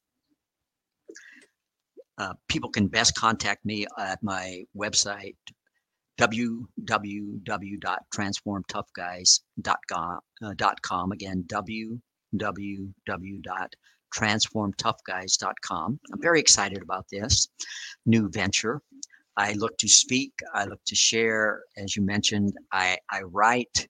B: People can best contact me at my website, www.transformtoughguys.com. Again, www.transformtoughguys.com. I'm very excited about this new venture. I look to speak. I look to share. As you mentioned, I write.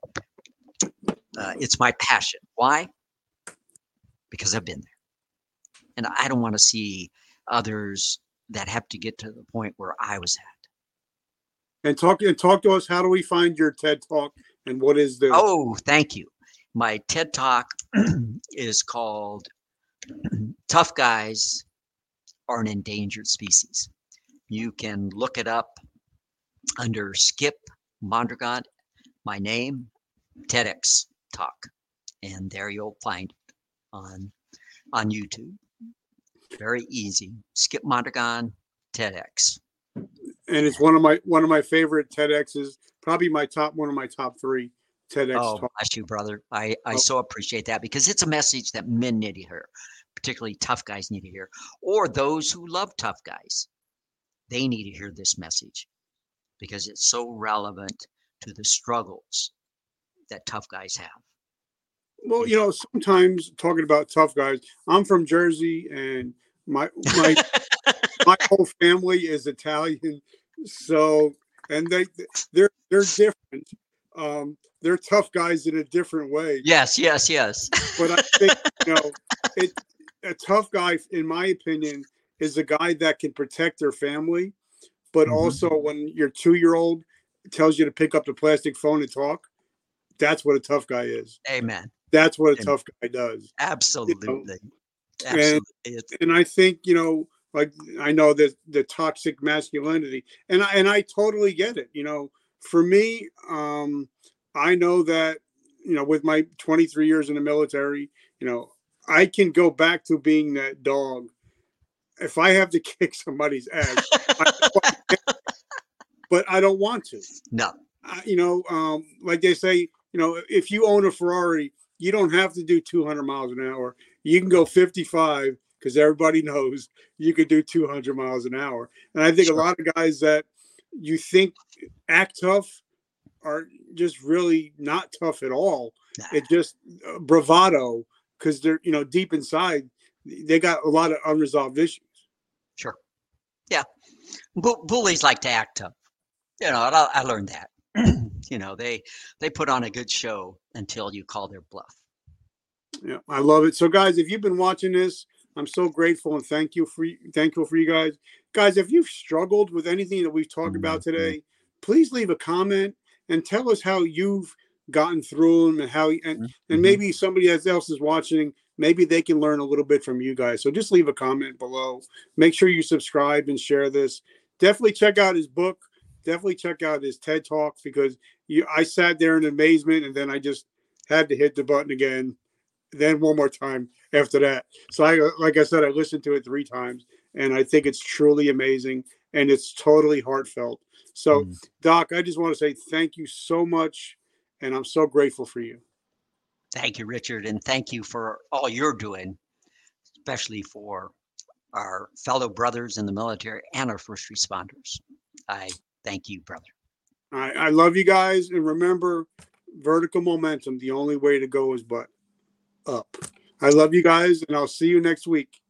B: It's my passion. Why? Because I've been there. And I don't want to see others that have to get to the point where I was at.
A: And talk to us. How do we find your TED Talk, and what is the?
B: Oh, thank you. My TED Talk is called "Tough Guys Are an Endangered Species." You can look it up under Skip Mondragon, my name, TEDx Talk, and there you'll find it on YouTube. Very easy. Skip Mondragon, TEDx.
A: And it's one of my favorite TEDx's, probably one of my top 3 TEDx
B: talks.
A: Oh,
B: bless you, brother. I so appreciate that, because it's a message that men need to hear, particularly tough guys need to hear, or those who love tough guys. They need to hear this message because it's so relevant to the struggles that tough guys have.
A: Well, sometimes talking about tough guys, I'm from Jersey, and my my whole family is Italian, so, and they're different. They're tough guys in a different way.
B: Yes.
A: But I think a tough guy, in my opinion, is a guy that can protect their family, but also when your 2-year-old tells you to pick up the plastic phone and talk, that's what a tough guy is.
B: Amen.
A: That's what a tough guy does.
B: Absolutely.
A: And I think, like, I know that the toxic masculinity, and I totally get it. For me, I know that, with my 23 years in the military, I can go back to being that dog. If I have to kick somebody's ass, but I don't want to.
B: No.
A: Like they say, if you own a Ferrari, you don't have to do 200 miles an hour. You can go 55, because everybody knows you could do 200 miles an hour. And I think a lot of guys that you think act tough are just really not tough at all. It's just bravado, because they're, deep inside, they got a lot of unresolved issues.
B: Sure. Yeah. Bullies like to act tough. I learned that. They put on a good show until you call their bluff.
A: Yeah, I love it. So, guys, if you've been watching this, I'm so grateful and thankful for you guys. Guys, if you've struggled with anything that we've talked about today, please leave a comment and tell us how you've gotten through them, and maybe somebody else is watching. Maybe they can learn a little bit from you guys. So just leave a comment below. Make sure you subscribe and share this. Definitely check out his book. Definitely check out his TED Talks, because I sat there in amazement, and then I just had to hit the button again. then one more time after that. So like I said, I listened to it 3 times, and I think it's truly amazing, and it's totally heartfelt. So, Doc, I just want to say thank you so much, and I'm so grateful for you.
B: Thank you, Richard, and thank you for all you're doing, especially for our fellow brothers in the military and our first responders. I thank you, brother.
A: I love you guys, and remember, vertical momentum, the only way to go is but up. I love you guys, and I'll see you next week.